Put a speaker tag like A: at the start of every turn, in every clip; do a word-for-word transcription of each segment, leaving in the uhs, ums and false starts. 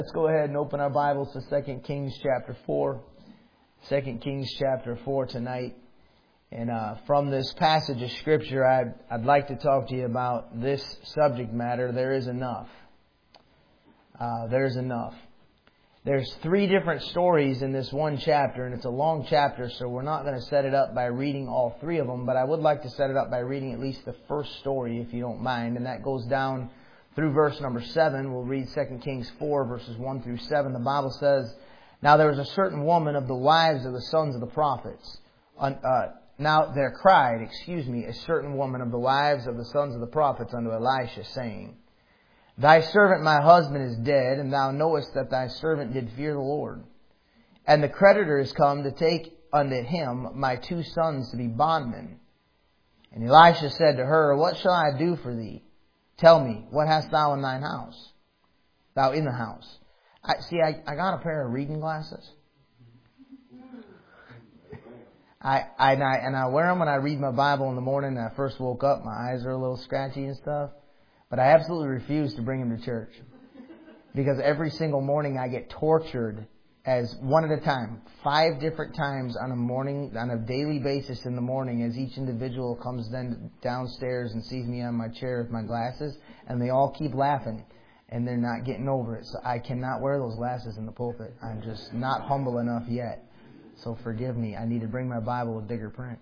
A: Let's go ahead and open our Bibles to Second Kings chapter four. Second Kings chapter four tonight. And uh, from this passage of Scripture, I'd, I'd like to talk to you about this subject matter. There is enough. Uh, there's enough. There's three different stories in this one chapter, and it's a long chapter, so we're not going to set it up by reading all three of them, but I would like to set it up by reading at least the first story, if you don't mind, and that goes down through verse number seven. We'll read Second Kings four, verses one through seven. The Bible says, "Now there was a certain woman of the wives of the sons of the prophets. Uh, now there cried, excuse me, a certain woman of the wives of the sons of the prophets unto Elisha, saying, Thy servant my husband is dead, and thou knowest that thy servant did fear the Lord. And the creditor is come to take unto him my two sons to be bondmen. And Elisha said to her, What shall I do for thee? Tell me, what hast thou in thine house? Thou in the house. I, see, I, I got a pair of reading glasses. I, I, and I and I wear them when I read my Bible in the morning. And I first woke up, my eyes are a little scratchy and stuff. But I absolutely refuse to bring them to church. Because every single morning I get tortured as one at a time. Five different times on a morning, on a daily basis in the morning, as each individual comes then downstairs and sees me on my chair with my glasses, and they all keep laughing, and they're not getting over it. So I cannot wear those glasses in the pulpit. I'm just not humble enough yet. So forgive me. I need to bring my Bible with bigger print.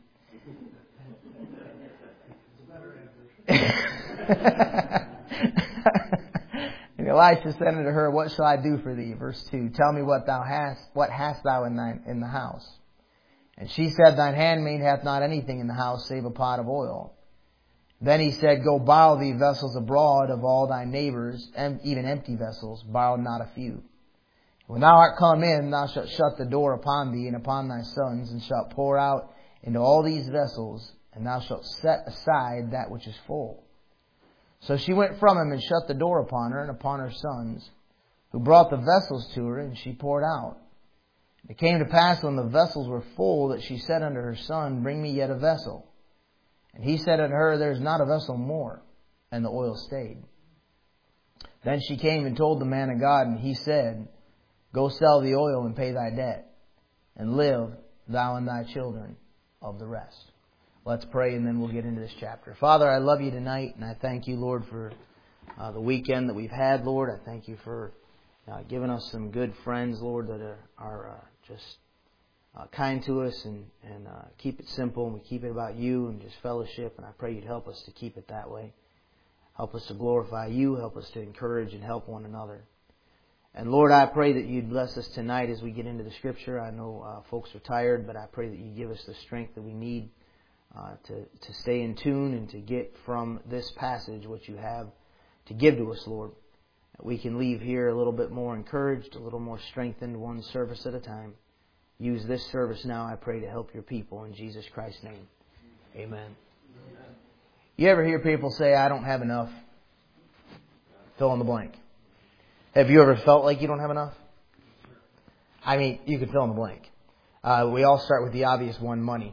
A: And Elisha said unto her, What shall I do for thee? Verse two, Tell me what thou hast, what hast thou in thine in the house? And she said, Thine handmaid hath not anything in the house save a pot of oil. Then he said, Go borrow thee vessels abroad of all thy neighbors, and even empty vessels, borrow not a few. When thou art come in, thou shalt shut the door upon thee and upon thy sons, and shalt pour out into all these vessels, and thou shalt set aside that which is full. So she went from him and shut the door upon her and upon her sons, who brought the vessels to her, and she poured out. It came to pass when the vessels were full that she said unto her son, Bring me yet a vessel. And he said unto her, There is not a vessel more. And the oil stayed. Then she came and told the man of God, and he said, Go sell the oil and pay thy debt, and live thou and thy children of the rest. Let's pray, and then we'll get into this chapter. Father, I love you tonight, and I thank you, Lord, for uh, the weekend that we've had, Lord. I thank you for uh, giving us some good friends, Lord, that are, are uh, just uh, kind to us and, and uh, keep it simple, and we keep it about you and just fellowship, and I pray you'd help us to keep it that way. Help us to glorify you. Help us to encourage and help one another. And Lord, I pray that you'd bless us tonight as we get into the Scripture. I know uh, folks are tired, but I pray that you give us the strength that we need Uh, to, to stay in tune and to get from this passage what you have to give to us, Lord. That we can leave here a little bit more encouraged, a little more strengthened, one service at a time. Use this service now, I pray, to help your people in Jesus Christ's name. Amen. Amen. You ever hear people say, I don't have enough? Fill in the blank. Have you ever felt like you don't have enough? I mean, you can fill in the blank. Uh, we all start with the obvious one, money.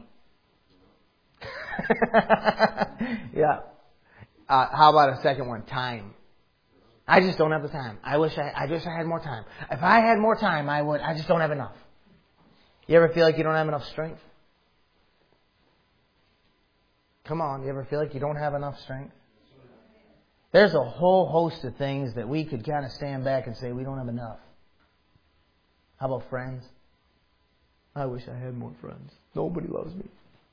A: yeah. Uh, how about a second one? Time. I just don't have the time. I wish I, I wish I had more time. If I had more time, I would. I just don't have enough. You ever feel like you don't have enough strength? Come on. You ever feel like you don't have enough strength? There's a whole host of things that we could kind of stand back and say we don't have enough. How about friends? I wish I had more friends. Nobody loves me.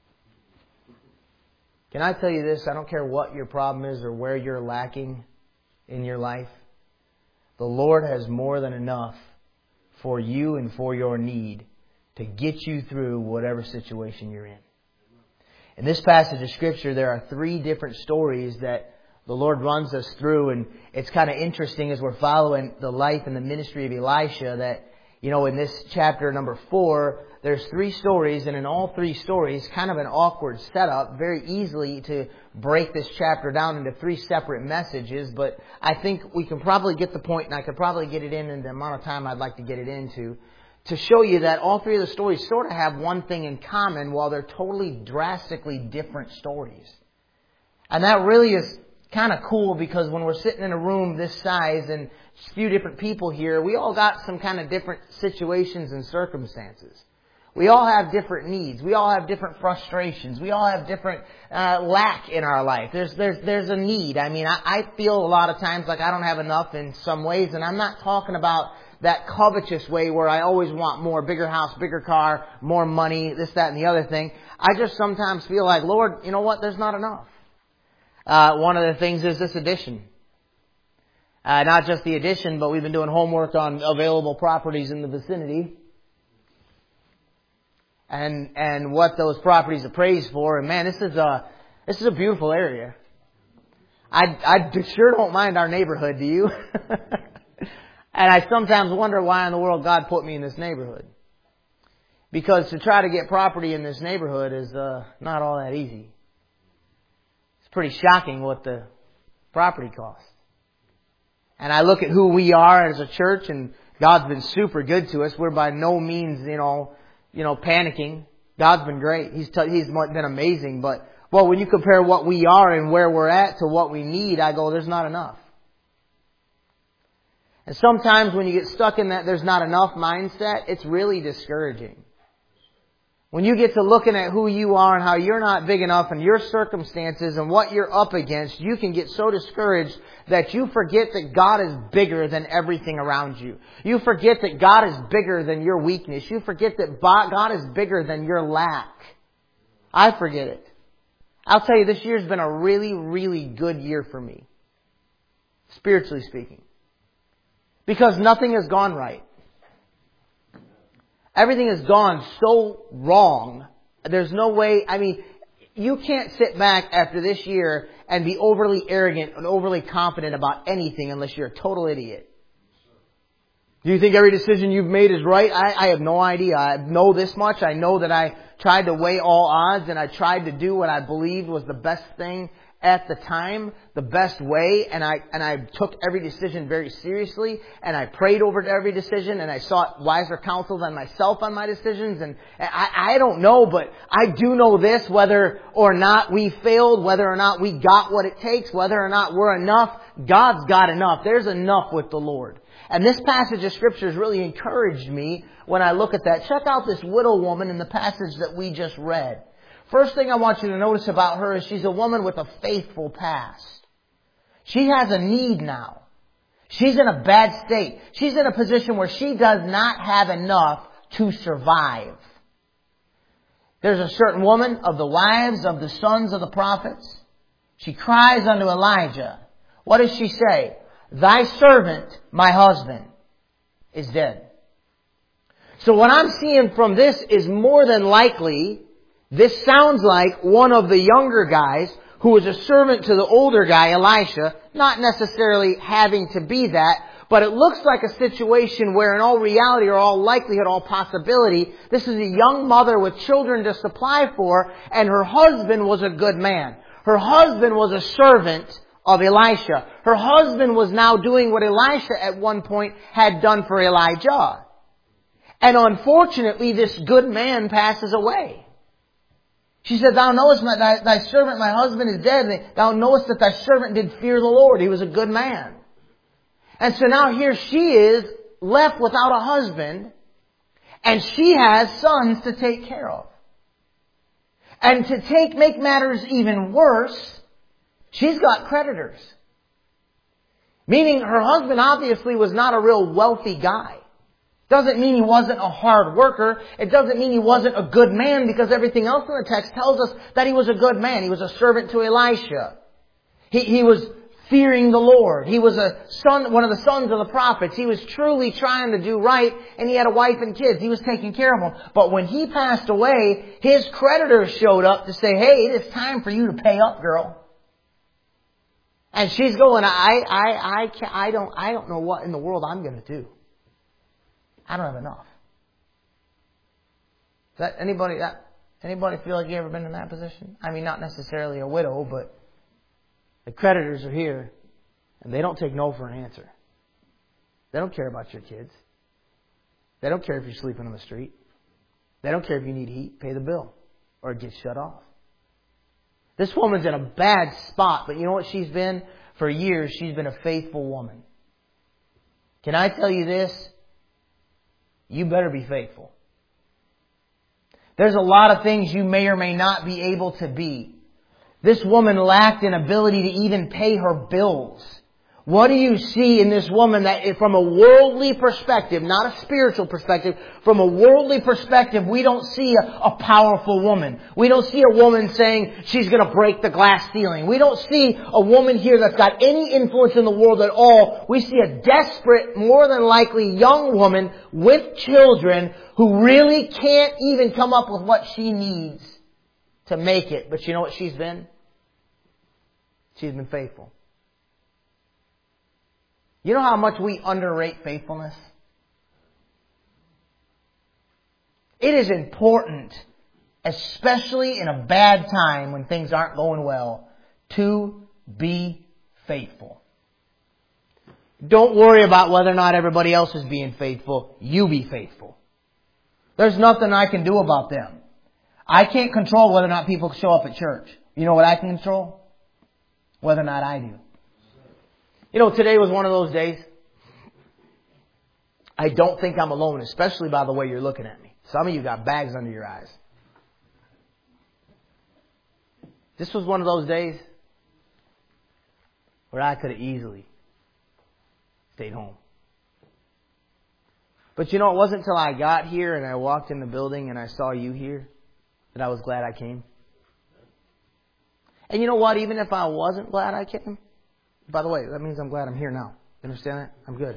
A: Can I tell you this? I don't care what your problem is or where you're lacking in your life. The Lord has more than enough for you and for your need to get you through whatever situation you're in. In this passage of Scripture, there are three different stories that the Lord runs us through. And it's kind of interesting as we're following the life and the ministry of Elisha that, you know, in this chapter number four, there's three stories, and in all three stories, kind of an awkward setup, very easily to break this chapter down into three separate messages, but I think we can probably get the point, and I could probably get it in in the amount of time I'd like to get it into, to show you that all three of the stories sort of have one thing in common while they're totally drastically different stories. And that really is kind of cool because when we're sitting in a room this size and a few different people here, we all got some kind of different situations and circumstances. We all have different needs. We all have different frustrations. We all have different uh, lack in our life. There's there's there's a need. I mean, I, I feel a lot of times like I don't have enough in some ways, and I'm not talking about that covetous way where I always want more, bigger house, bigger car, more money, this, that, and the other thing. I just sometimes feel like, Lord, you know what? There's not enough. Uh, one of the things is this addition. Uh, not just the addition, but we've been doing homework on available properties in the vicinity. And, and what those properties appraised for. And man, this is a, this is a beautiful area. I, I sure don't mind our neighborhood, do you? And I sometimes wonder why in the world God put me in this neighborhood. Because to try to get property in this neighborhood is uh, not all that easy. It's pretty shocking what the property costs. And I look at who we are as a church, and God's been super good to us. We're by no means, you know, you know, panicking. God's been great. He's t- He's been amazing. But, well, when you compare what we are and where we're at to what we need, I go, there's not enough. And sometimes when you get stuck in that there's not enough mindset, it's really discouraging. When you get to looking at who you are and how you're not big enough and your circumstances and what you're up against, you can get so discouraged that you forget that God is bigger than everything around you. You forget that God is bigger than your weakness. You forget that God is bigger than your lack. I forget it. I'll tell you, this year's been a really, really good year for me. Spiritually speaking. Because nothing has gone right. Everything has gone so wrong. There's no way, I mean, you can't sit back after this year and be overly arrogant and overly confident about anything unless you're a total idiot. Do you think every decision you've made is right? I, I have no idea. I know this much. I know that I tried to weigh all odds and I tried to do what I believed was the best thing at the time, the best way, and I and I took every decision very seriously, and I prayed over every decision, and I sought wiser counsel than myself on my decisions, and I, I don't know, but I do know this, whether or not we failed, whether or not we got what it takes, whether or not we're enough, God's got enough. There's enough with the Lord. And this passage of Scripture has really encouraged me when I look at that. Check out this widow woman in the passage that we just read. First thing I want you to notice about her is she's a woman with a faithful past. She has a need now. She's in a bad state. She's in a position where she does not have enough to survive. There's a certain woman of the wives of the sons of the prophets. She cries unto Elijah. What does she say? Thy servant, my husband, is dead. So what I'm seeing from this is more than likely, this sounds like one of the younger guys who was a servant to the older guy, Elisha, not necessarily having to be that, but it looks like a situation where in all reality or all likelihood, all possibility, this is a young mother with children to supply for, and her husband was a good man. Her husband was a servant of Elisha. Her husband was now doing what Elisha at one point had done for Elijah. And unfortunately, this good man passes away. She said, Thou knowest my, thy, thy servant, my husband, is dead. And thou knowest that thy servant did fear the Lord. He was a good man. And so now here she is, left without a husband, and she has sons to take care of. And to take make matters even worse, she's got creditors. Meaning her husband obviously was not a real wealthy guy. Doesn't mean he wasn't a hard worker. It doesn't mean he wasn't a good man, because everything else in the text tells us that he was a good man. He was a servant to Elisha. He, he was fearing the Lord. He was a son, one of the sons of the prophets. He was truly trying to do right, and he had a wife and kids. He was taking care of them. But when he passed away, his creditors showed up to say, hey, it's time for you to pay up, girl. And she's going, I, I, I, can't, I don't, I don't know what in the world I'm going to do. I don't have enough. Is that anybody that anybody feel like you ever been in that position? I mean, not necessarily a widow, but the creditors are here, and they don't take no for an answer. They don't care about your kids. They don't care if you're sleeping on the street. They don't care if you need heat. Pay the bill, or it gets shut off. This woman's in a bad spot, but you know what she's been? For years, she's been a faithful woman. Can I tell you this? You better be faithful. There's a lot of things you may or may not be able to be. This woman lacked an ability to even pay her bills. What do you see in this woman that from a worldly perspective, not a spiritual perspective, from a worldly perspective, we don't see a, a powerful woman. We don't see a woman saying she's going to break the glass ceiling. We don't see a woman here that's got any influence in the world at all. We see a desperate, more than likely young woman with children who really can't even come up with what she needs to make it. But you know what she's been? She's been faithful. You know how much we underrate faithfulness? It is important, especially in a bad time when things aren't going well, to be faithful. Don't worry about whether or not everybody else is being faithful. You be faithful. There's nothing I can do about them. I can't control whether or not people show up at church. You know what I can control? Whether or not I do. You know, today was one of those days. I don't think I'm alone, especially by the way you're looking at me. Some of you got bags under your eyes. This was one of those days where I could have easily stayed home. But you know, it wasn't until I got here and I walked in the building and I saw you here that I was glad I came. And you know what? Even if I wasn't glad I came, by the way, that means I'm glad I'm here now. You understand that? I'm good.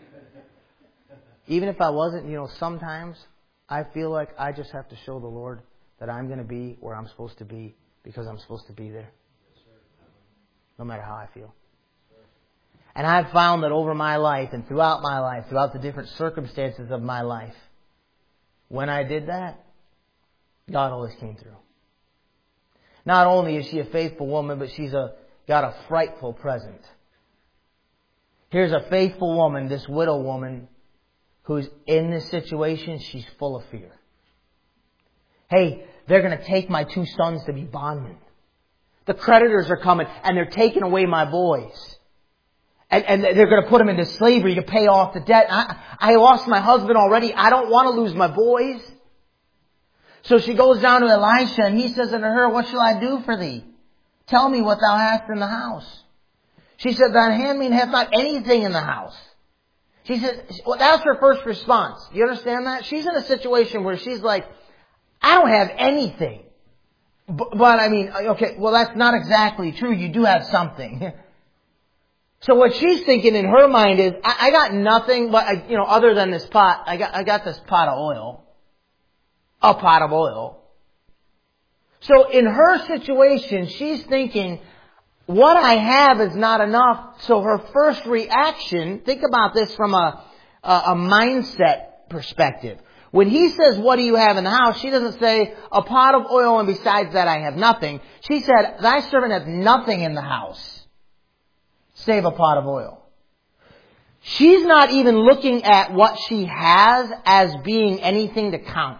A: Even if I wasn't, you know, sometimes I feel like I just have to show the Lord that I'm going to be where I'm supposed to be because I'm supposed to be there. No matter how I feel. And I've found that over my life and throughout my life, throughout the different circumstances of my life, when I did that, God always came through. Not only is she a faithful woman, but she's a got a frightful present. Here's a faithful woman, this widow woman, who's in this situation, she's full of fear. Hey, they're going to take my two sons to be bondmen. The creditors are coming and they're taking away my boys. And, and they're going to put them into slavery to pay off the debt. I, I lost my husband already. I don't want to lose my boys. So she goes down to Elisha and he says unto her, what shall I do for thee? Tell me what thou hast in the house. She said, thine handmaid hath not anything in the house. She said, well, that's her first response. Do you understand that? She's in a situation where she's like, I don't have anything. But, but I mean, okay, well, that's not exactly true. You do have something. So what she's thinking in her mind is, I, I got nothing but, I, you know, other than this pot. I got, I got this pot of oil. A pot of oil. So in her situation, she's thinking, what I have is not enough. So her first reaction, think about this from a, a, a mindset perspective. When he says, what do you have in the house? She doesn't say, a pot of oil and besides that I have nothing. She said, thy servant hath nothing in the house, save a pot of oil. She's not even looking at what she has as being anything to count.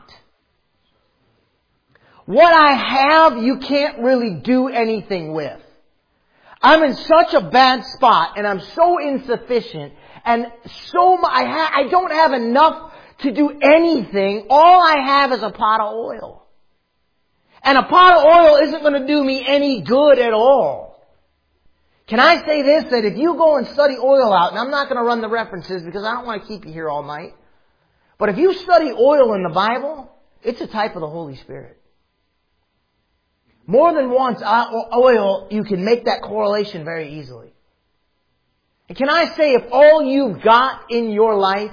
A: What I have, you can't really do anything with. I'm in such a bad spot and I'm so insufficient and so I, ha- I don't have enough to do anything. All I have is a pot of oil. And a pot of oil isn't going to do me any good at all. Can I say this? That if you go and study oil out, and I'm not going to run the references because I don't want to keep you here all night. But if you study oil in the Bible, it's a type of the Holy Spirit. More than once, oil, you can make that correlation very easily. And can I say, if all you've got in your life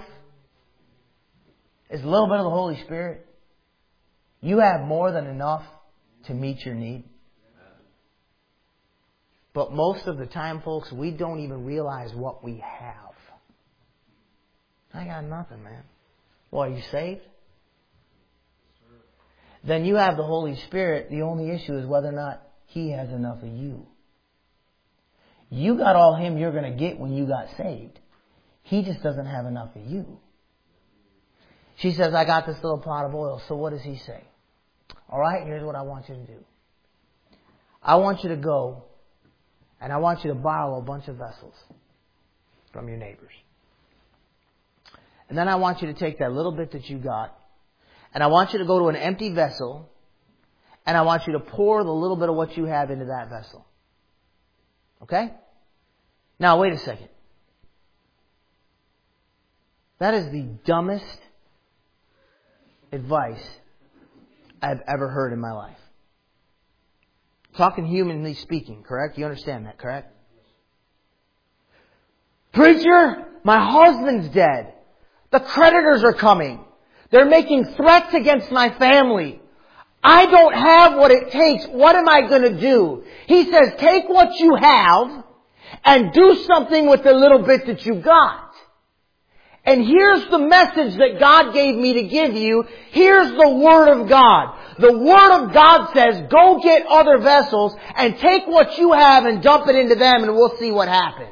A: is a little bit of the Holy Spirit, you have more than enough to meet your need. But most of the time, folks, we don't even realize what we have. I got nothing, man. Well, are you saved? Then you have the Holy Spirit. The only issue is whether or not He has enough of you. You got all Him you're going to get when you got saved. He just doesn't have enough of you. She says, I got this little pot of oil. So what does He say? All right, here's what I want you to do. I want you to go and I want you to borrow a bunch of vessels from your neighbors. And then I want you to take that little bit that you got and I want you to go to an empty vessel and I want you to pour the little bit of what you have into that vessel. Okay? Now, wait a second. That is the dumbest advice I've ever heard in my life. Talking humanly speaking, correct? You understand that, correct? Preacher, my husband's dead. The creditors are coming. They're making threats against my family. I don't have what it takes. What am I going to do? He says, take what you have and do something with the little bit that you got. And here's the message that God gave me to give you. Here's the Word of God. The Word of God says, go get other vessels and take what you have and dump it into them and we'll see what happens.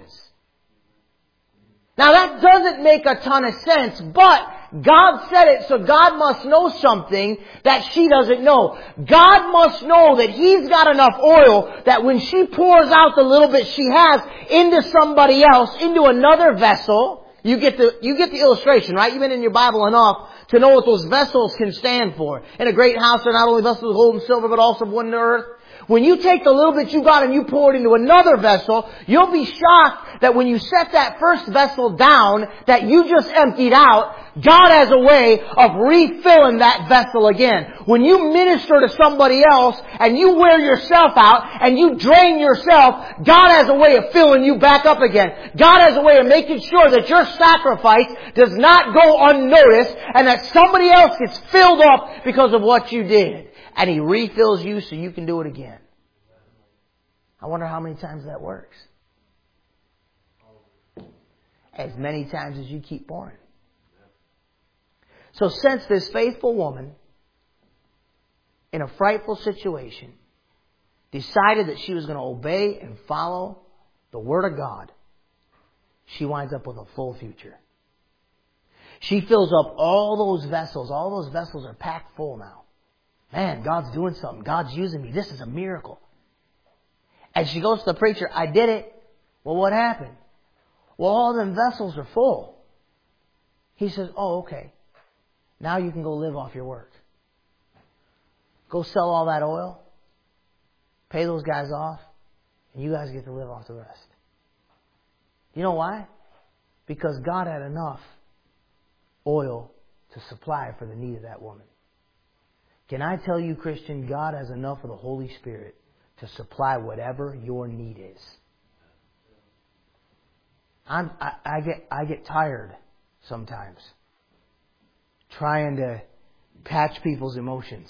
A: Now that doesn't make a ton of sense, but God said it, so God must know something that she doesn't know. God must know that He's got enough oil that when she pours out the little bit she has into somebody else, into another vessel, you get the, you get the illustration, right? You've been in your Bible enough to know what those vessels can stand for. In a great house, they're not only vessels of gold and silver, but also of wood and earth. When you take the little bit you got and you pour it into another vessel, you'll be shocked that when you set that first vessel down that you just emptied out, God has a way of refilling that vessel again. When you minister to somebody else and you wear yourself out and you drain yourself, God has a way of filling you back up again. God has a way of making sure that your sacrifice does not go unnoticed and that somebody else gets filled up because of what you did. And He refills you so you can do it again. I wonder how many times that works. As many times as you keep pouring. So since this faithful woman, in a frightful situation, decided that she was going to obey and follow the Word of God, she winds up with a full future. She fills up all those vessels. All those vessels are packed full now. Man, God's doing something. God's using me. This is a miracle. And she goes to the preacher, I did it. Well, what happened? Well, all them vessels are full. He says, oh, okay. Now you can go live off your work. Go sell all that oil. Pay those guys off. And you guys get to live off the rest. You know why? Because God had enough oil to supply for the need of that woman. Can I tell you, Christian, God has enough of the Holy Spirit to supply whatever your need is. I'm, I, I get I get tired sometimes trying to patch people's emotions.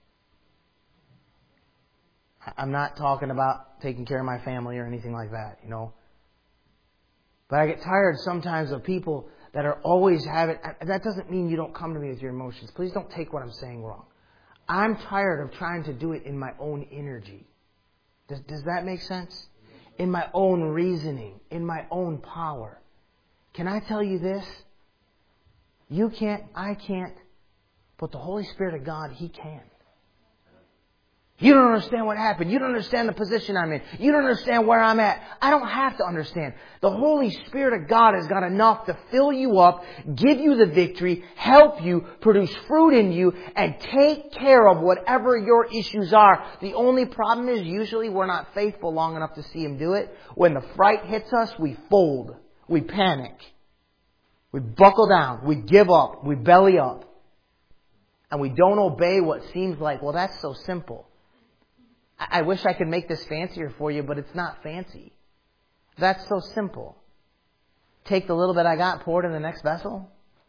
A: I'm not talking about taking care of my family or anything like that, you know. But I get tired sometimes of people that are always having... That doesn't mean you don't come to me with your emotions. Please don't take what I'm saying wrong. I'm tired of trying to do it in my own energy. Does, does that make sense? In my own reasoning, in my own power. Can I tell you this? You can't, I can't, but the Holy Spirit of God, He can. You don't understand what happened. You don't understand the position I'm in. You don't understand where I'm at. I don't have to understand. The Holy Spirit of God has got enough to fill you up, give you the victory, help you, produce fruit in you, and take care of whatever your issues are. The only problem is usually we're not faithful long enough to see Him do it. When the fright hits us, we fold. We panic. We buckle down. We give up. We belly up. And we don't obey what seems like, well, that's so simple. I wish I could make this fancier for you, but it's not fancy. That's so simple. Take the little bit I got, pour it in the next vessel.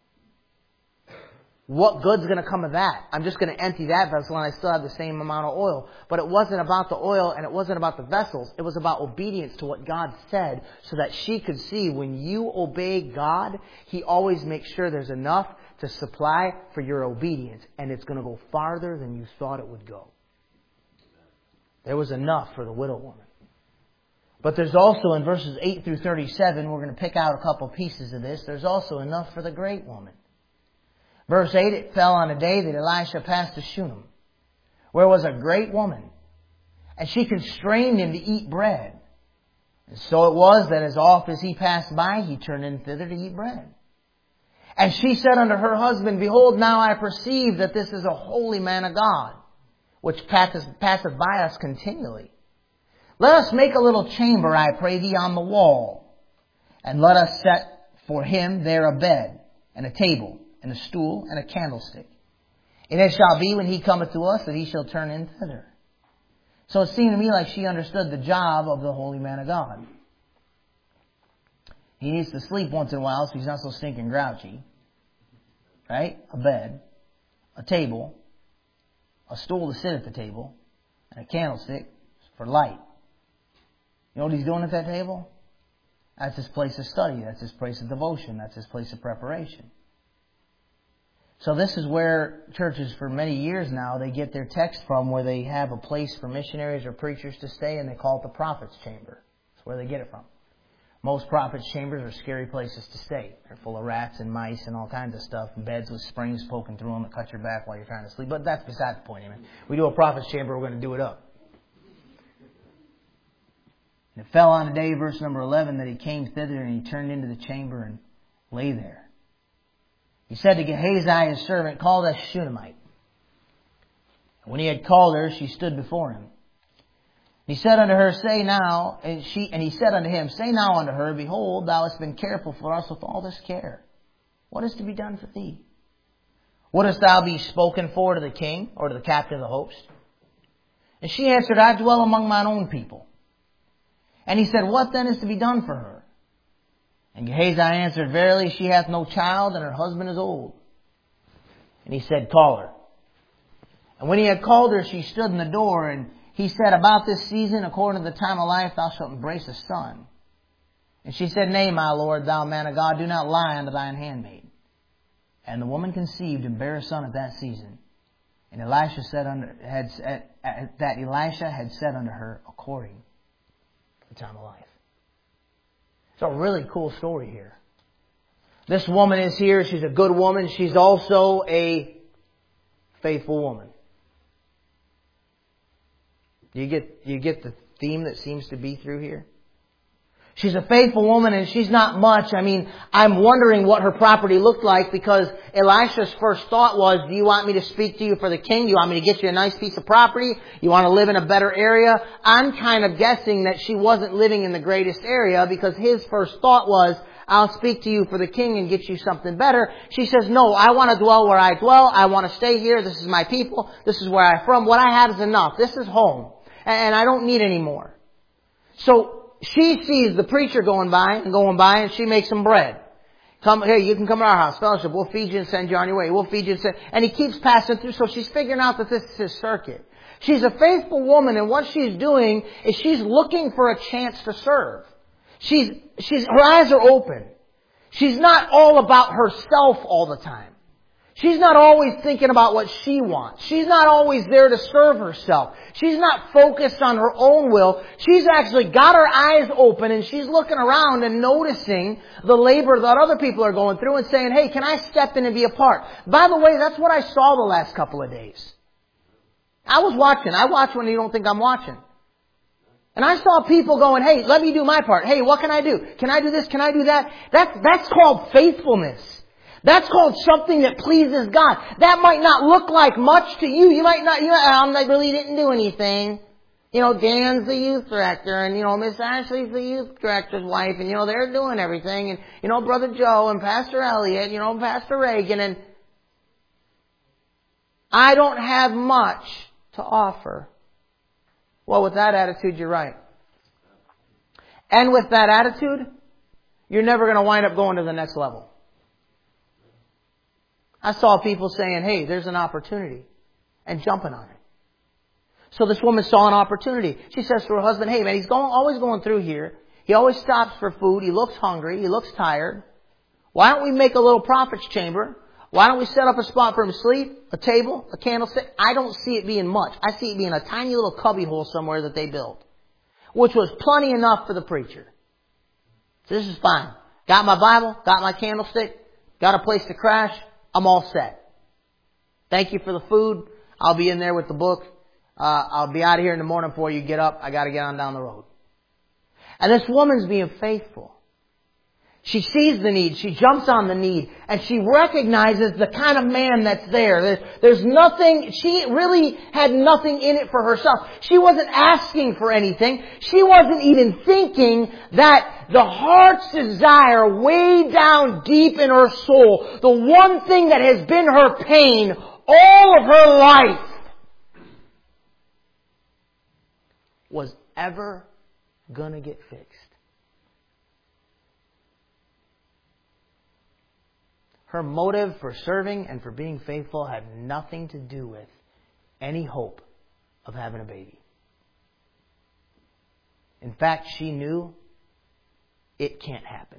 A: What good's going to come of that? I'm just going to empty that vessel and I still have the same amount of oil. But it wasn't about the oil and it wasn't about the vessels. It was about obedience to what God said so that she could see when you obey God, He always makes sure there's enough to supply for your obedience. And it's going to go farther than you thought it would go. There was enough for the widow woman. But there's also in verses eight through thirty-seven, we're going to pick out a couple pieces of this. There's also enough for the great woman. Verse eight, it fell on a day that Elisha passed to Shunem, where was a great woman. And she constrained him to eat bread. And so it was that as oft as he passed by, he turned in thither to eat bread. And she said unto her husband, Behold, now I perceive that this is a holy man of God, which passeth, passeth by us continually. Let us make a little chamber, I pray thee, on the wall, and let us set for him there a bed, and a table, and a stool, and a candlestick. And it shall be when he cometh to us that he shall turn in thither. So it seemed to me like she understood the job of the holy man of God. He needs to sleep once in a while so he's not so stinking grouchy. Right? A bed, a table, a stool to sit at the table, and a candlestick for light. You know what he's doing at that table? That's his place of study. That's his place of devotion. That's his place of preparation. So this is where churches for many years now, they get their text from, where they have a place for missionaries or preachers to stay, and they call it the prophet's chamber. That's where they get it from. Most prophets' chambers are scary places to stay. They're full of rats and mice and all kinds of stuff, and beds with springs poking through them that cut your back while you're trying to sleep. But that's beside the point. Amen. We do a prophet's chamber, we're going to do it up. And it fell on a day, verse number eleven, that he came thither, and he turned into the chamber and lay there. He said to Gehazi, his servant, Call that Shunammite. And when he had called her, she stood before him. He said unto her, Say now, and she and he said unto him, Say now unto her, Behold, thou hast been careful for us with all this care. What is to be done for thee? Wouldest thou be spoken for to the king, or to the captain of the host? And she answered, I dwell among mine own people. And he said, What then is to be done for her? And Gehazi answered, Verily, she hath no child, and her husband is old. And he said, Call her. And when he had called her, she stood in the door, and he said, About this season, according to the time of life, thou shalt embrace a son. And she said, Nay, my lord, thou man of God, do not lie unto thine handmaid. And the woman conceived and bare a son at that season. And Elisha said unto, had, that Elisha had said unto her, according to the time of life. It's a really cool story here. This woman is here. She's a good woman. She's also a faithful woman. Do you get, do you get the theme that seems to be through here? She's a faithful woman, and she's not much. I mean, I'm wondering what her property looked like, because Elisha's first thought was, do you want me to speak to you for the king? Do you want me to get you a nice piece of property? You want to live in a better area? I'm kind of guessing that she wasn't living in the greatest area, because his first thought was, I'll speak to you for the king and get you something better. She says, no, I want to dwell where I dwell. I want to stay here. This is my people. This is where I'm from. What I have is enough. This is home. And I don't need any more. So she sees the preacher going by and going by, and she makes some bread. Come, hey, you can come to our house, fellowship. We'll feed you and send you on your way. We'll feed you and send. And he keeps passing through. So she's figuring out that this is his circuit. She's a faithful woman, and what she's doing is she's looking for a chance to serve. She's, she's, her eyes are open. She's not all about herself all the time. She's not always thinking about what she wants. She's not always there to serve herself. She's not focused on her own will. She's actually got her eyes open, and she's looking around and noticing the labor that other people are going through and saying, hey, can I step in and be a part? By the way, that's what I saw the last couple of days. I was watching. I watch when you don't think I'm watching. And I saw people going, hey, let me do my part. Hey, what can I do? Can I do this? Can I do that? That, that's called faithfulness. That's called something that pleases God. That might not look like much to you. You might not, you know, I really didn't do anything. You know, Dan's the youth director, and, you know, Miss Ashley's the youth director's wife, and, you know, they're doing everything. And, you know, Brother Joe and Pastor Elliot, you know, Pastor Reagan, and I don't have much to offer. Well, with that attitude, you're right. And with that attitude, you're never going to wind up going to the next level. I saw people saying, hey, there's an opportunity, and jumping on it. So this woman saw an opportunity. She says to her husband, hey, man, he's going, always going through here. He always stops for food. He looks hungry. He looks tired. Why don't we make a little prophet's chamber? Why don't we set up a spot for him to sleep, a table, a candlestick? I don't see it being much. I see it being a tiny little cubby hole somewhere that they built, which was plenty enough for the preacher. So this is fine. Got my Bible, got my candlestick, got a place to crash. I'm all set. Thank you for the food. I'll be in there with the book. Uh, I'll be out of here in the morning before you get up. I got to get on down the road. And this woman's being faithful. She sees the need. She jumps on the need. And she recognizes the kind of man that's there. There's, there's nothing, she really had nothing in it for herself. She wasn't asking for anything. She wasn't even thinking that the heart's desire way down deep in her soul, the one thing that has been her pain all of her life, was ever gonna get fixed. Her motive for serving and for being faithful had nothing to do with any hope of having a baby. In fact, she knew it can't happen.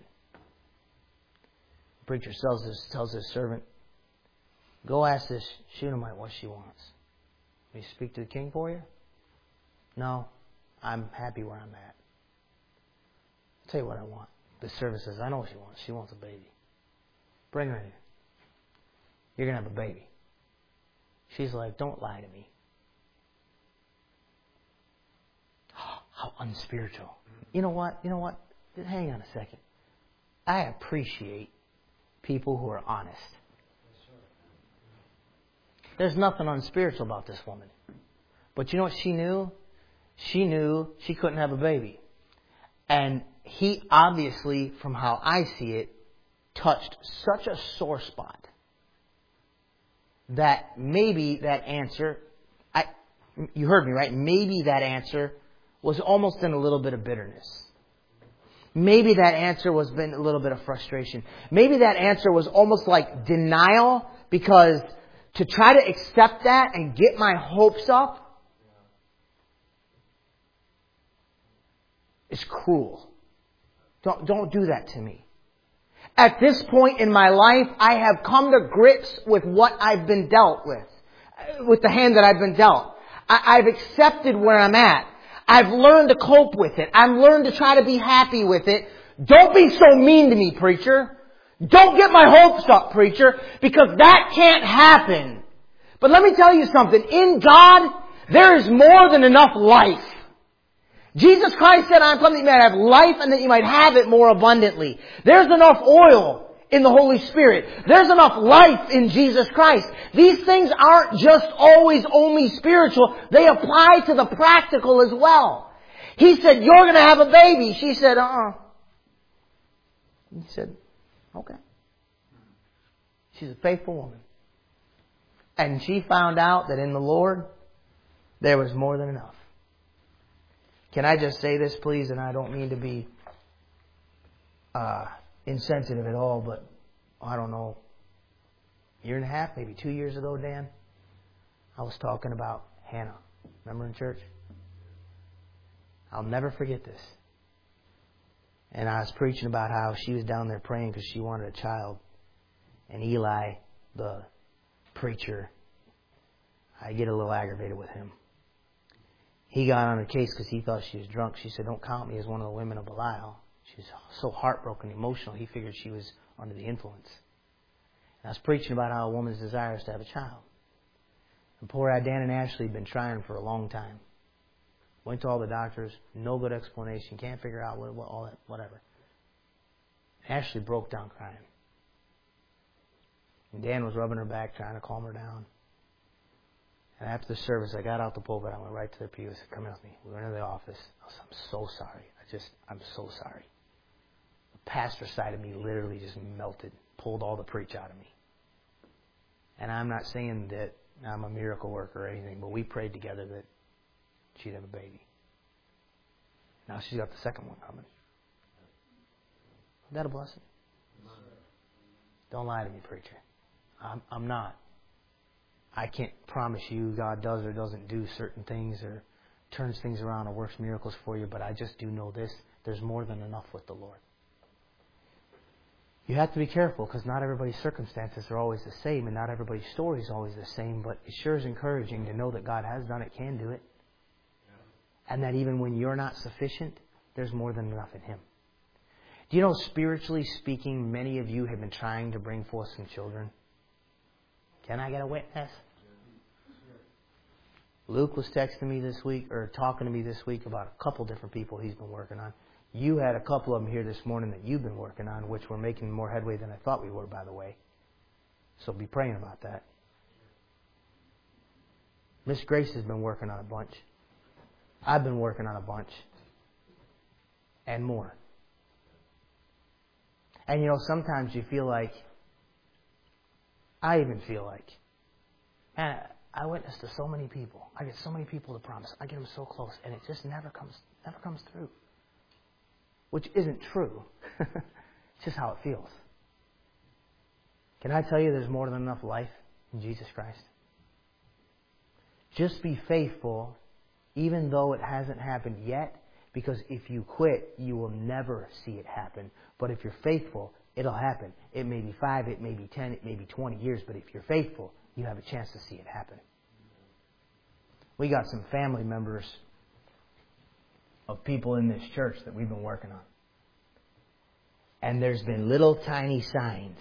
A: The preacher tells his, tells his servant, go ask this Shunammite what she wants. Will you speak to the king for you? No, I'm happy where I'm at. I'll tell you what I want. The servant says, I know what she wants. She wants a baby. Bring her here. You're going to have a baby. She's like, don't lie to me. Oh, how unspiritual. You know what? You know what? Hang on a second. I appreciate people who are honest. There's nothing unspiritual about this woman. But you know what she knew? She knew she couldn't have a baby. And he obviously, from how I see it, touched such a sore spot that maybe that answer, I, you heard me, right? Maybe that answer was almost in a little bit of bitterness. Maybe that answer was been a little bit of frustration. Maybe that answer was almost like denial, because to try to accept that and get my hopes up is cruel. Don't, don't do that to me. At this point in my life, I have come to grips with what I've been dealt with. With the hand that I've been dealt. I, I've accepted where I'm at. I've learned to cope with it. I've learned to try to be happy with it. Don't be so mean to me, preacher. Don't get my hopes up, preacher, because that can't happen. But let me tell you something. In God, there is more than enough life. Jesus Christ said, I'm come that you might have life and that you might have it more abundantly. There's enough oil in the Holy Spirit. There's enough life in Jesus Christ. These things aren't just always only spiritual. They apply to the practical as well. He said, you're going to have a baby. She said, uh-uh. He said, okay. She's a faithful woman. And she found out that in the Lord, there was more than enough. Can I just say this, please? And I don't mean to be uh, insensitive at all, but I don't know, a year and a half, maybe two years ago, Dan, I was talking about Hannah. Remember in church? I'll never forget this. And I was preaching about how she was down there praying because she wanted a child. And Eli, the preacher, I get a little aggravated with him. He got on her case because he thought she was drunk. She said, don't count me as one of the women of Belial. She was so heartbroken, emotional, he figured she was under the influence. And I was preaching about how a woman's desire is to have a child. And poor Dan and Ashley had been trying for a long time. Went to all the doctors, no good explanation, can't figure out what, what all that, whatever. Ashley broke down crying. And Dan was rubbing her back, trying to calm her down. And after the service, I got out the pulpit. I went right to their pew and said, come with me. We went into the office. I was, I'm so sorry. I just, I'm so sorry. The pastor side of me literally just melted, pulled all the preach out of me. And I'm not saying that I'm a miracle worker or anything, but we prayed together that she'd have a baby. Now she's got the second one coming. Isn't that a blessing? Don't lie to me, preacher. I'm, I'm not. I can't promise you God does or doesn't do certain things or turns things around or works miracles for you, but I just do know this. There's more than enough with the Lord. You have to be careful because not everybody's circumstances are always the same and not everybody's story is always the same, but it sure is encouraging to know that God has done it, can do it, and that even when you're not sufficient, there's more than enough in Him. Do you know, spiritually speaking, many of you have been trying to bring forth some children? Can I get a witness? Luke was texting me this week, or talking to me this week about a couple different people he's been working on. You had a couple of them here this morning that you've been working on, which we're making more headway than I thought we were, by the way. So be praying about that. Miss Grace has been working on a bunch. I've been working on a bunch. And more. And you know, sometimes you feel like, I even feel like, man, I witness to so many people. I get so many people to promise. I get them so close, and it just never comes, never comes through. Which isn't true. It's just how it feels. Can I tell you there's more than enough life in Jesus Christ? Just be faithful, even though it hasn't happened yet, because if you quit, you will never see it happen. But if you're faithful, it'll happen. It may be five, it may be ten, it may be twenty years, but if you're faithful, you have a chance to see it happen. We got some family members of people in this church that we've been working on. And there's been little tiny signs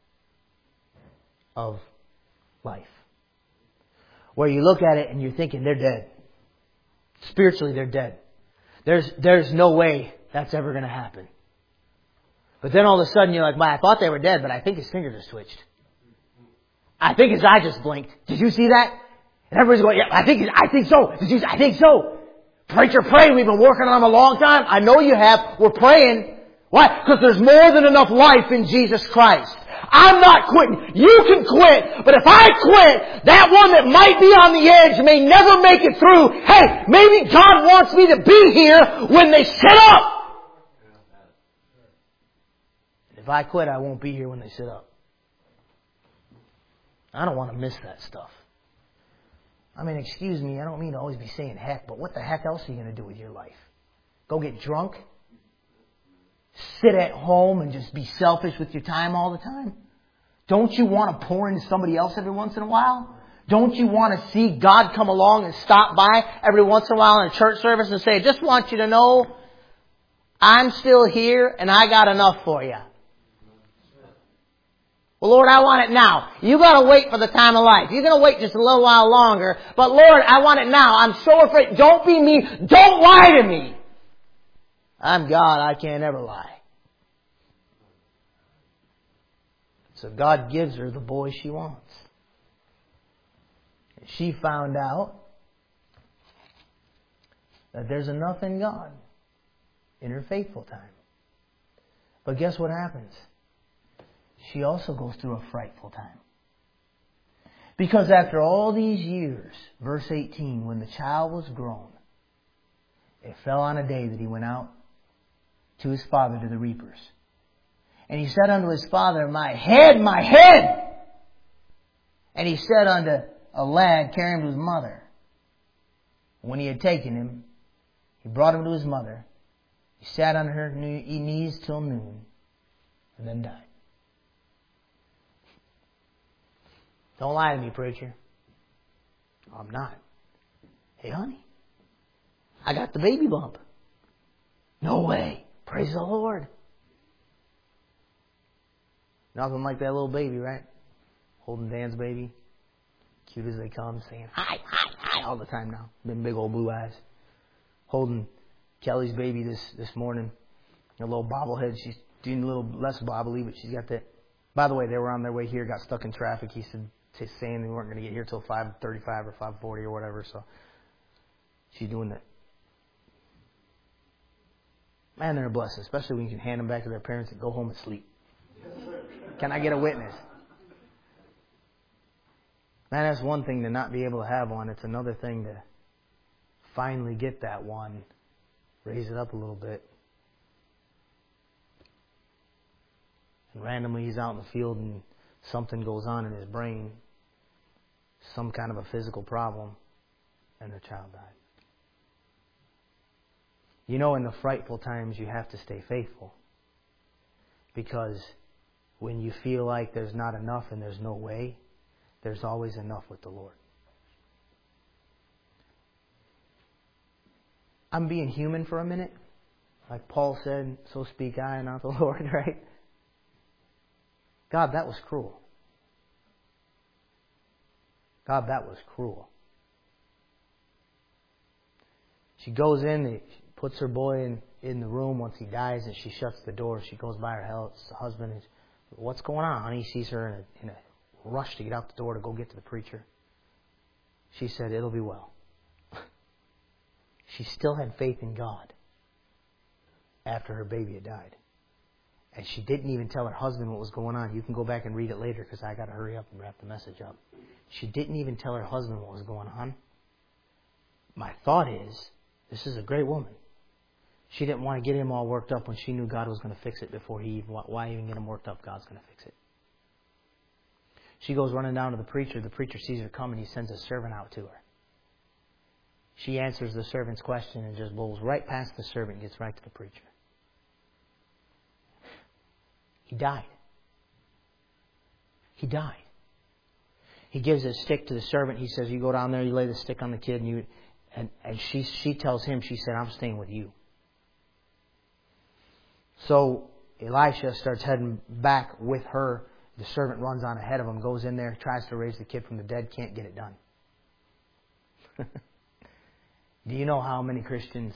A: of life. Where you look at it and you're thinking they're dead. Spiritually, they're dead. There's, there's no way that's ever going to happen. But then all of a sudden you're like, well, I thought they were dead, but I think his finger just twitched. I think his eye just blinked. Did you see that? And everybody's going, yeah, I think, I think so. Did you, I think so. Preacher, pray. We've been working on them a long time. I know you have. We're praying. Why? Because there's more than enough life in Jesus Christ. I'm not quitting. You can quit. But if I quit, that one that might be on the edge may never make it through. Hey, maybe God wants me to be here when they sit up. If I quit, I won't be here when they sit up. I don't want to miss that stuff. I mean, excuse me, I don't mean to always be saying heck, but what the heck else are you going to do with your life? Go get drunk? Sit at home and just be selfish with your time all the time? Don't you want to pour into somebody else every once in a while? Don't you want to see God come along and stop by every once in a while in a church service and say, I just want you to know I'm still here and I got enough for you. Well, Lord, I want it now. You got to wait for the time of life. You're going to wait just a little while longer. But Lord, I want it now. I'm so afraid. Don't be me. Don't lie to me. I'm God. I can't ever lie. So God gives her the boy she wants. And she found out that there's enough in God in her faithful time. But guess what happens? She also goes through a frightful time. Because after all these years, verse eighteen, when the child was grown, it fell on a day that he went out to his father to the reapers. And he said unto his father, My head, my head! And he said unto a lad, Carry him to his mother. When he had taken him, he brought him to his mother. He sat on her knees till noon, and then died. Don't lie to me, preacher. I'm not. Hey, honey, I got the baby bump. No way. Praise the Lord. Nothing like that little baby, right? Holding Dan's baby. Cute as they come, saying hi, hi, hi all the time now. Been big old blue eyes. Holding Kelly's baby this, this morning. A little bobblehead. She's doing a little less bobbly, but she's got that. By the way, they were on their way here, got stuck in traffic. He said, saying they weren't going to get here till five thirty-five or five forty or whatever, so she's doing that. Man, they're a blessing, especially when you can hand them back to their parents and go home and sleep. Can I get a witness? Man, that's one thing to not be able to have one. It's another thing to finally get that one, raise it up a little bit. And randomly he's out in the field and something goes on in his brain, some kind of a physical problem, and the child died. You know, in the frightful times, you have to stay faithful. Because when you feel like there's not enough and there's no way, there's always enough with the Lord. I'm being human for a minute. Like Paul said, so speak I and not the Lord, right? God, that was cruel. God, that was cruel. She goes in, she puts her boy in, in the room once he dies, and she shuts the door. She goes by her husband and, what's going on, honey? He sees her in a, in a rush to get out the door to go get to the preacher. She said, it'll be well. She still had faith in God after her baby had died. And she didn't even tell her husband what was going on. You can go back and read it later because I got to hurry up and wrap the message up. She didn't even tell her husband what was going on. My thought is, this is a great woman. She didn't want to get him all worked up when she knew God was going to fix it before he even, why even get him worked up? God's going to fix it. She goes running down to the preacher. The preacher sees her coming. He sends a servant out to her. She answers the servant's question and just blows right past the servant and gets right to the preacher. He died. He died. He gives a stick to the servant. He says, you go down there, you lay the stick on the kid, and you and, and she she tells him, she said, I'm staying with you. So Elisha starts heading back with her. The servant runs on ahead of him, goes in there, tries to raise the kid from the dead, can't get it done. Do you know how many Christians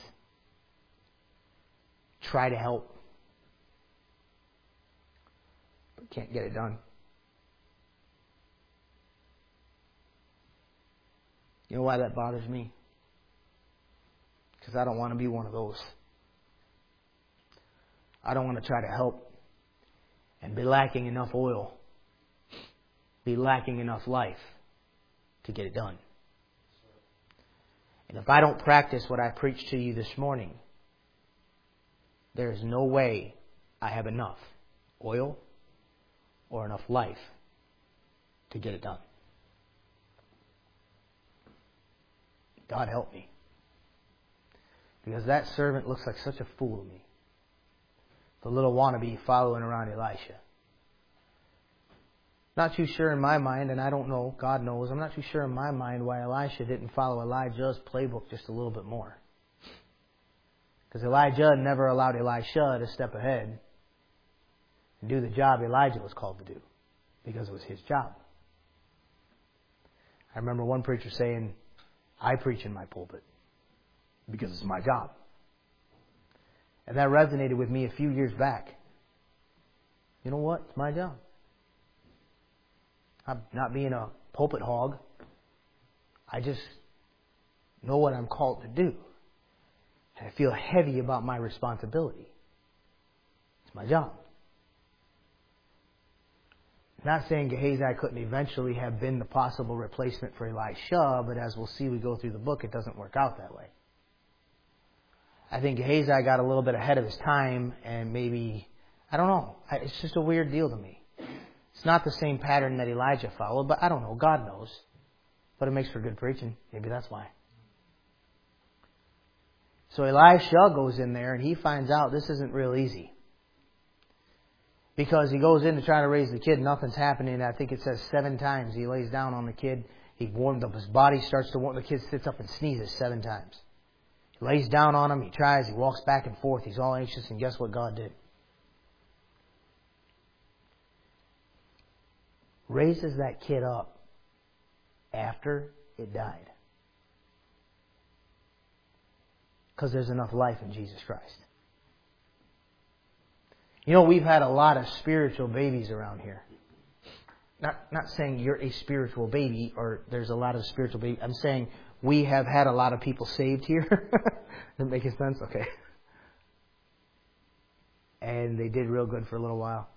A: try to help but can't get it done? You know why that bothers me? Because I don't want to be one of those. I don't want to try to help and be lacking enough oil, be lacking enough life to get it done. And if I don't practice what I preached to you this morning, there is no way I have enough oil or enough life to get it done. God help me. Because that servant looks like such a fool to me. The little wannabe following around Elisha. Not too sure in my mind, and I don't know, God knows, I'm not too sure in my mind why Elisha didn't follow Elijah's playbook just a little bit more. Because Elijah never allowed Elisha to step ahead and do the job Elijah was called to do. Because it was his job. I remember one preacher saying, I preach in my pulpit because it's my job. And that resonated with me a few years back. You know what? It's my job. I'm not being a pulpit hog. I just know what I'm called to do. And I feel heavy about my responsibility. It's my job. I'm not saying Gehazi couldn't eventually have been the possible replacement for Elisha, but as we'll see we go through the book, it doesn't work out that way. I think Gehazi got a little bit ahead of his time and maybe, I don't know, it's just a weird deal to me. It's not the same pattern that Elijah followed, but I don't know, God knows. But it makes for good preaching. Maybe that's why. So Elisha goes in there and he finds out this isn't real easy. Because he goes in to try to raise the kid, nothing's happening. I think it says seven times he lays down on the kid. He warmed up his body, starts to warm. The kid sits up and sneezes seven times. He lays down on him, he tries, he walks back and forth. He's all anxious, and guess what God did? Raises that kid up after it died. Because there's enough life in Jesus Christ. You know, we've had a lot of spiritual babies around here. Not not saying you're a spiritual baby or there's a lot of spiritual babies. I'm saying we have had a lot of people saved here. Does that make sense? Okay. And they did real good for a little while.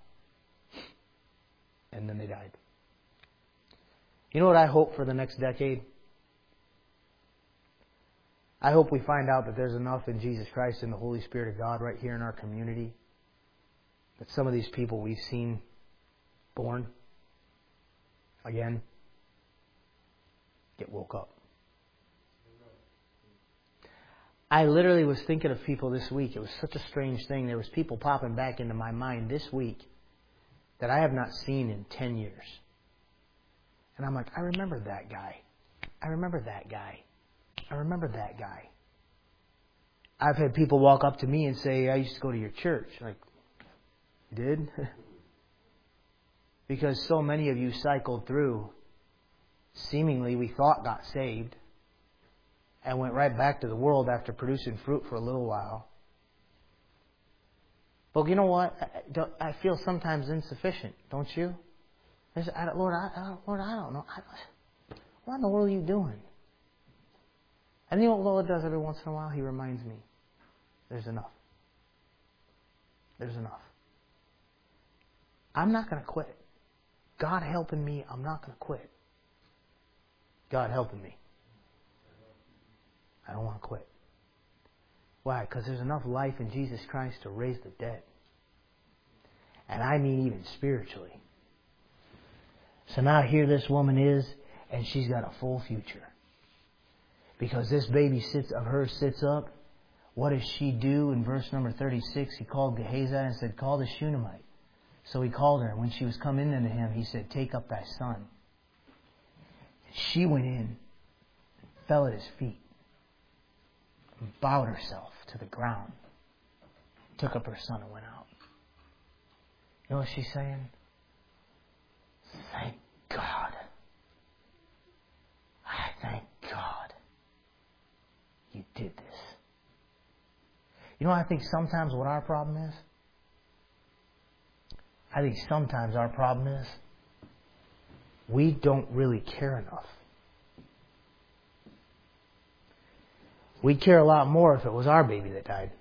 A: And then they died. You know what I hope for the next decade? I hope we find out that there's enough in Jesus Christ and the Holy Spirit of God right here in our community that some of these people we've seen born again get woke up. I literally was thinking of people this week. It was such a strange thing. There was people popping back into my mind this week that I have not seen in ten years. And I'm like, I remember that guy. I remember that guy. I remember that guy. I've had people walk up to me and say, I used to go to your church. Like, did? Because so many of you cycled through, seemingly we thought got saved, and went right back to the world after producing fruit for a little while. But you know what? I, I feel sometimes insufficient, don't you? I say, Lord, I, I, Lord, I don't know. I, what in the world are you doing? And you know what the Lord does every once in a while? He reminds me, there's enough. There's enough. I'm not going to quit. God helping me, I'm not going to quit. God helping me. I don't want to quit. Why? Because there's enough life in Jesus Christ to raise the dead. And I mean even spiritually. So now here this woman is, and she's got a full future. Because this baby sits of hers sits up. What does she do? In verse number thirty-six, he called Gehazi and said, call the Shunammite. So he called her. And when she was come in unto him, he said, take up thy son. And she went in, and fell at his feet, and bowed herself to the ground, took up her son and went out. You know what she's saying? Thank God. I thank God you did this. You know, I think sometimes what our problem is? I think sometimes our problem is we don't really care enough. We'd care a lot more if it was our baby that died.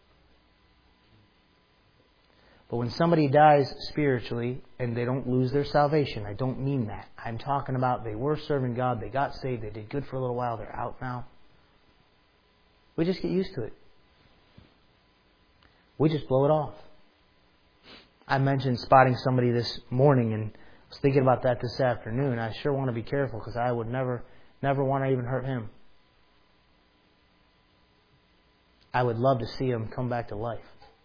A: But when somebody dies spiritually and they don't lose their salvation, I don't mean that. I'm talking about they were serving God, they got saved, they did good for a little while, they're out now. We just get used to it. We just blow it off. I mentioned spotting somebody this morning and was thinking about that this afternoon. I sure want to be careful because I would never, never want to even hurt him. I would love to see him come back to life.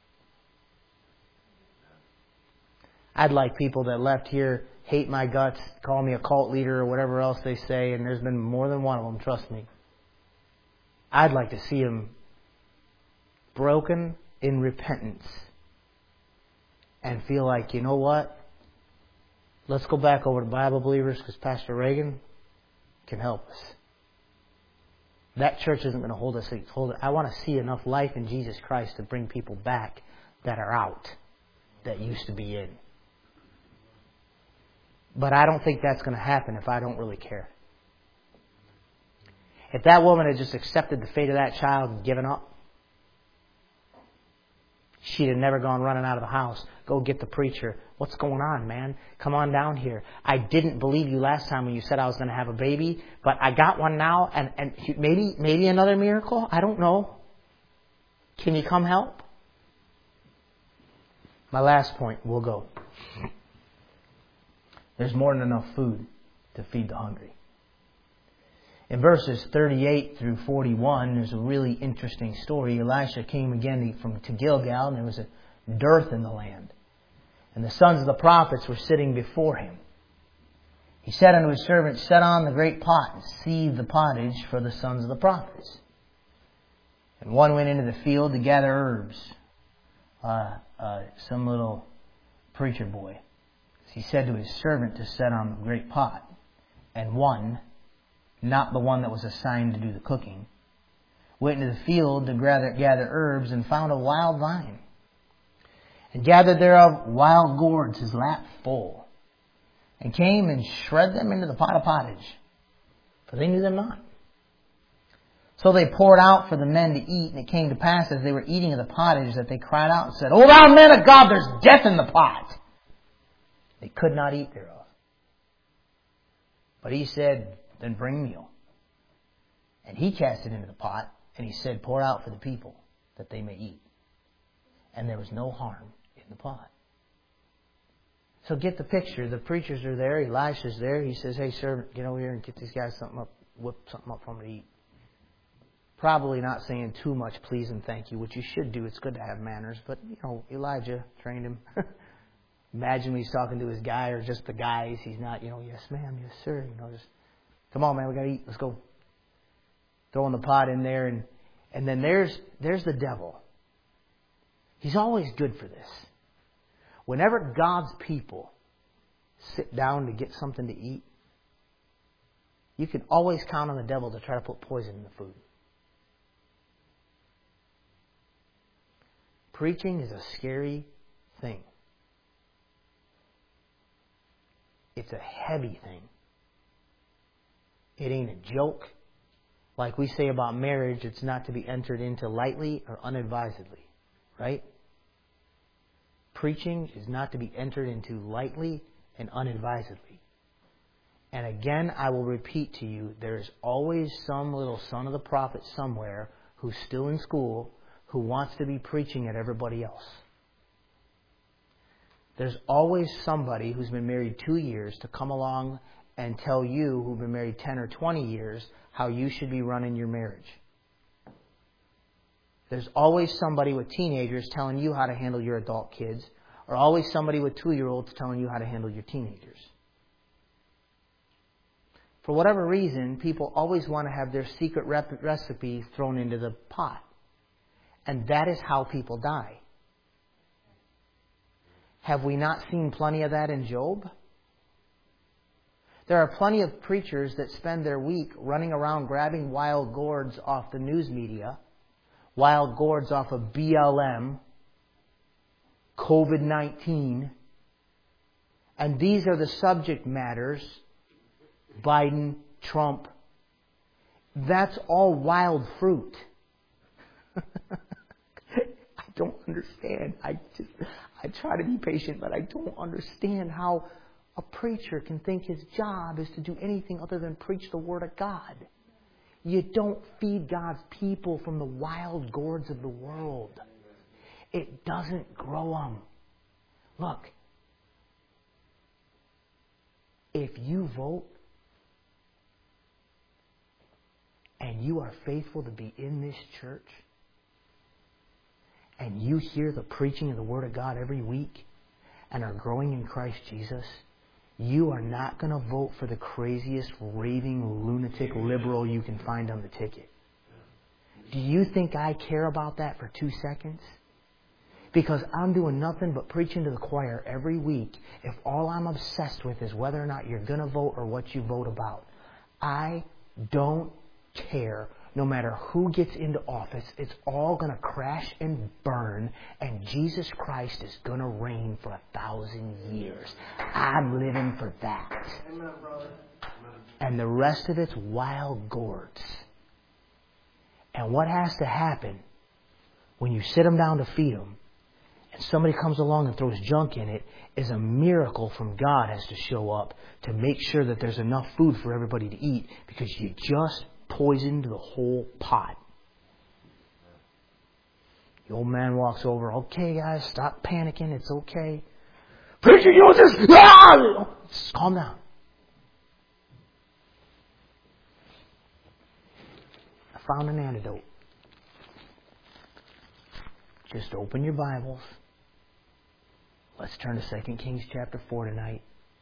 A: I'd like people that left here hate my guts, call me a cult leader or whatever else they say, and there's been more than one of them, trust me. I'd like to see them broken in repentance and feel like, you know what? Let's go back over to Bible Believers because Pastor Reagan can help us. That church isn't going to hold us. Hold it. I want to see enough life in Jesus Christ to bring people back that are out, that used to be in. But I don't think that's going to happen if I don't really care. If that woman had just accepted the fate of that child and given up, she'd have never gone running out of the house. Go get the preacher. What's going on, man? Come on down here. I didn't believe you last time when you said I was going to have a baby, but I got one now, and, and maybe maybe another miracle? I don't know. Can you come help? My last point, we'll go. There's more than enough food to feed the hungry. In verses thirty-eight through forty-one, there's a really interesting story. Elisha came again from to Gilgal, and there was a dearth in the land. And the sons of the prophets were sitting before him. He said unto his servant, set on the great pot, and sieve the pottage for the sons of the prophets. And one went into the field to gather herbs. Uh, uh, some little preacher boy. He said to his servant to set on the great pot. And one, not the one that was assigned to do the cooking, went into the field to gather, gather herbs and found a wild vine. And gathered thereof wild gourds, his lap full. And came and shred them into the pot of pottage. For they knew them not. So they poured out for the men to eat. And it came to pass as they were eating of the pottage that they cried out and said, O thou man of God, there's death in the pot. They could not eat thereof. But he said, then bring meal. And he cast it into the pot, and he said, pour out for the people, that they may eat. And there was no harm in the pot. So get the picture. The preachers are there. Elisha's there. He says, hey, servant, get over here and get these guys something up, whip something up for them to eat. Probably not saying too much please and thank you, which you should do. It's good to have manners. But, you know, Elijah trained him. Imagine when he's talking to his guy or just the guys. He's not, you know, yes, ma'am, yes, sir. You know, just, come on, man, we got to eat. Let's go. Throwing the pot in there. And, and then there's, there's the devil. He's always good for this. Whenever God's people sit down to get something to eat, you can always count on the devil to try to put poison in the food. Preaching is a scary thing. It's a heavy thing. It ain't a joke. Like we say about marriage, it's not to be entered into lightly or unadvisedly. Right? Preaching is not to be entered into lightly and unadvisedly. And again, I will repeat to you, there is always some little son of the prophet somewhere who's still in school who wants to be preaching at everybody else. There's always somebody who's been married two years to come along and tell you, who've been married ten or twenty years, how you should be running your marriage. There's always somebody with teenagers telling you how to handle your adult kids, or always somebody with two-year-olds telling you how to handle your teenagers. For whatever reason, people always want to have their secret rep- recipe thrown into the pot. And that is how people die. Have we not seen plenty of that in Job? There are plenty of preachers that spend their week running around grabbing wild gourds off the news media, wild gourds off of B L M, covid nineteen, and these are the subject matters. Biden, Trump. That's all wild fruit. I don't understand. I just, I try to be patient, but I don't understand how a preacher can think his job is to do anything other than preach the Word of God. You don't feed God's people from the wild gourds of the world. It doesn't grow them. Look, if you vote and you are faithful to be in this church, and you hear the preaching of the Word of God every week and are growing in Christ Jesus, you are not going to vote for the craziest, raving, lunatic liberal you can find on the ticket. Do you think I care about that for two seconds? Because I'm doing nothing but preaching to the choir every week if all I'm obsessed with is whether or not you're going to vote or what you vote about. I don't care. No matter who gets into office, it's all going to crash and burn, and Jesus Christ is going to reign for a thousand years. I'm living for that. Amen, brother. And the rest of it's wild gourds. And what has to happen when you sit them down to feed them, and somebody comes along and throws junk in it, is a miracle from God has to show up to make sure that there's enough food for everybody to eat, because you just poisoned the whole pot. The old man walks over. Okay, guys, stop panicking. It's okay. Preacher, you know this. Ah! Just calm down. I found an antidote. Just open your Bibles. Let's turn to Second Kings chapter four tonight.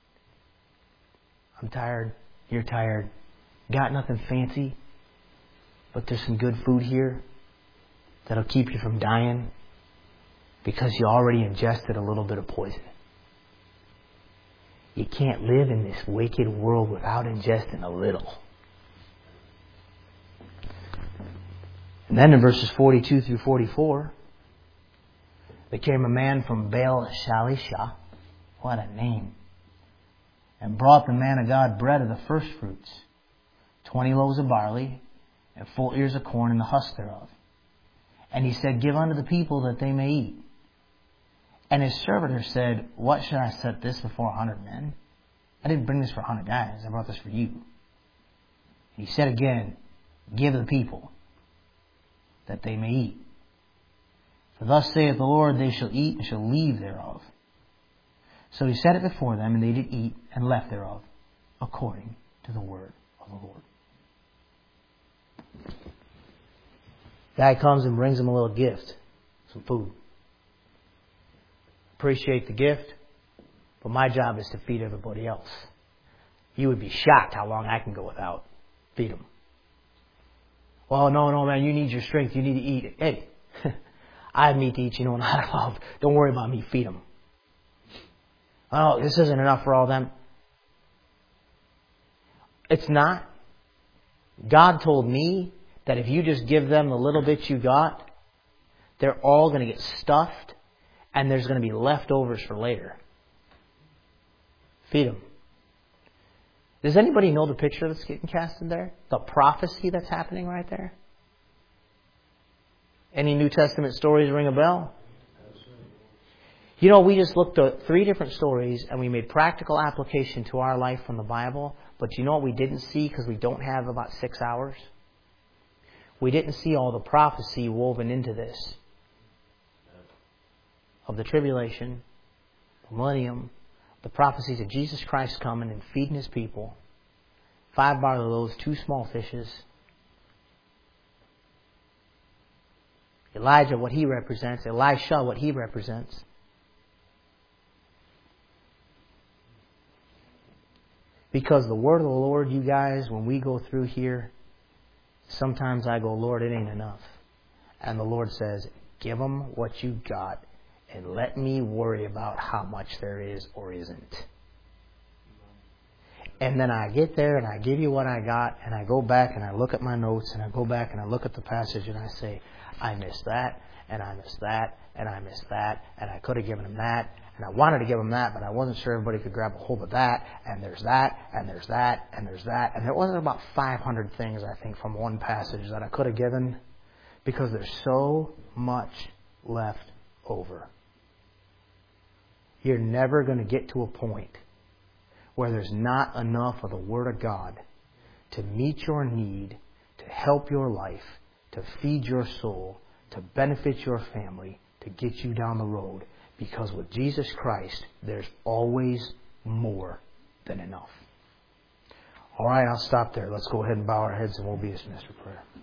A: I'm tired. You're tired. Got nothing fancy, but there's some good food here that'll keep you from dying because you already ingested a little bit of poison. You can't live in this wicked world without ingesting a little. And then in verses forty-two through forty-four, there came a man from Baal Shalisha, what a name, and brought the man of God bread of the first fruits, twenty loaves of barley, and full ears of corn, and the husk thereof. And he said, Give unto the people that they may eat. And his servitor said, What should I set this before a hundred men? I didn't bring this for a hundred guys. I brought this for you. And he said again, Give the people that they may eat. For thus saith the Lord, they shall eat and shall leave thereof. So he set it before them, and they did eat and left thereof, according to the word of the Lord. Guy comes and brings him a little gift, some food. Appreciate the gift, but my job is to feed everybody else. You would be shocked how long I can go without. Feed them. Well, no, no, man, you need your strength. You need to eat. Hey, I have meat to eat, you know, and I love. Don't worry about me. Feed them. Oh, this isn't enough for all them. It's not. God told me that if you just give them the little bit you got,
B: they're all going to get stuffed, and there's going to be leftovers for later. Feed them. Does anybody know the picture that's getting casted there? The prophecy that's happening right there? Any New Testament stories ring a bell? You know, we just looked at three different stories and we made practical application to our life from the Bible. But you know what we didn't see because we don't have about six hours? We didn't see all the prophecy woven into this. Of the tribulation, the millennium, the prophecies of Jesus Christ coming and feeding His people. Five barley loaves, two small fishes. Elijah, what he represents. Elisha, what he represents. Because the word of the Lord, you guys, when we go through here, sometimes I go, Lord, it ain't enough. And the Lord says, give them what you got and let me worry about how much there is or isn't. And then I get there and I give you what I got and I go back and I look at my notes and I go back and I look at the passage and I say, I missed that and I missed that and I missed that and I could have given him that. And I wanted to give them that, but I wasn't sure everybody could grab a hold of that. And there's that, and there's that, and there's that. And there wasn't about five hundred things, I think, from one passage that I could have given because there's so much left over. You're never going to get to a point where there's not enough of the Word of God to meet your need, to help your life, to feed your soul, to benefit your family, to get you down the road. Because with Jesus Christ, there's always more than enough. All right, I'll stop there. Let's go ahead and bow our heads and we'll be dismissed for prayer.